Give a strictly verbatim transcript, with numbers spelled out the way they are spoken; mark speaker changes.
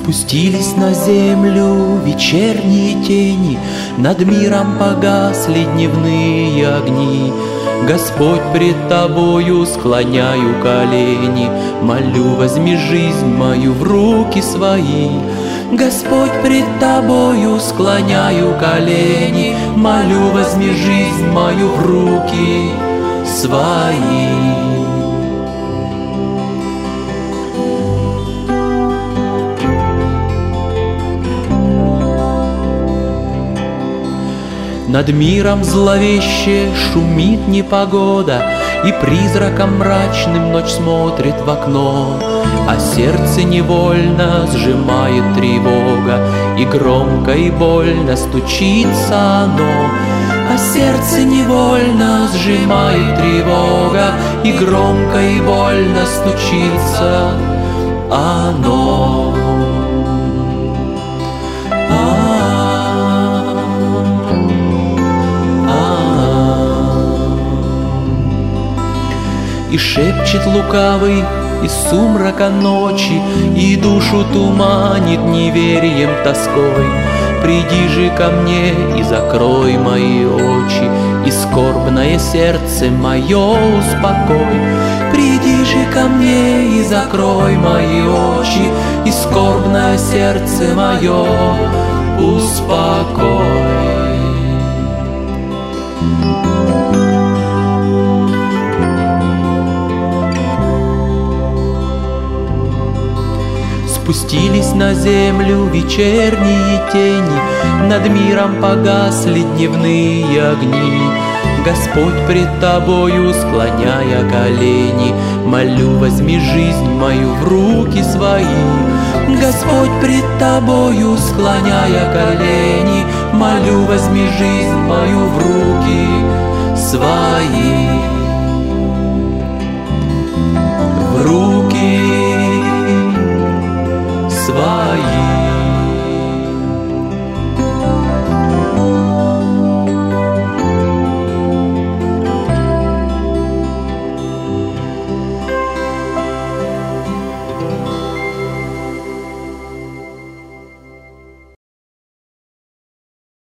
Speaker 1: Спустились на землю вечерние тени, над миром погасли дневные огни. Господь, пред Тобою склоняю колени, молю, возьми жизнь мою в руки свои. Господь, пред Тобою склоняю колени, молю, возьми жизнь мою в руки свои. Над миром зловеще шумит непогода, и призраком мрачным ночь смотрит в окно, а сердце невольно сжимает тревога, и громко и больно стучится оно. А сердце невольно сжимает тревога, и громко и больно стучится оно. И шепчет лукавый из сумрака ночи, и душу туманит неверием тоской. Приди же ко мне и закрой мои очи, и скорбное сердце мое успокой. Приди же ко мне и закрой мои очи, и скорбное сердце мое успокой. Спустились на землю вечерние тени, над миром погасли дневные огни. Господь, пред Тобою склоняя колени, молю, возьми жизнь мою в руки свои. Господь, пред Тобою склоняя колени, молю, возьми жизнь мою в руки свои. В руки свои.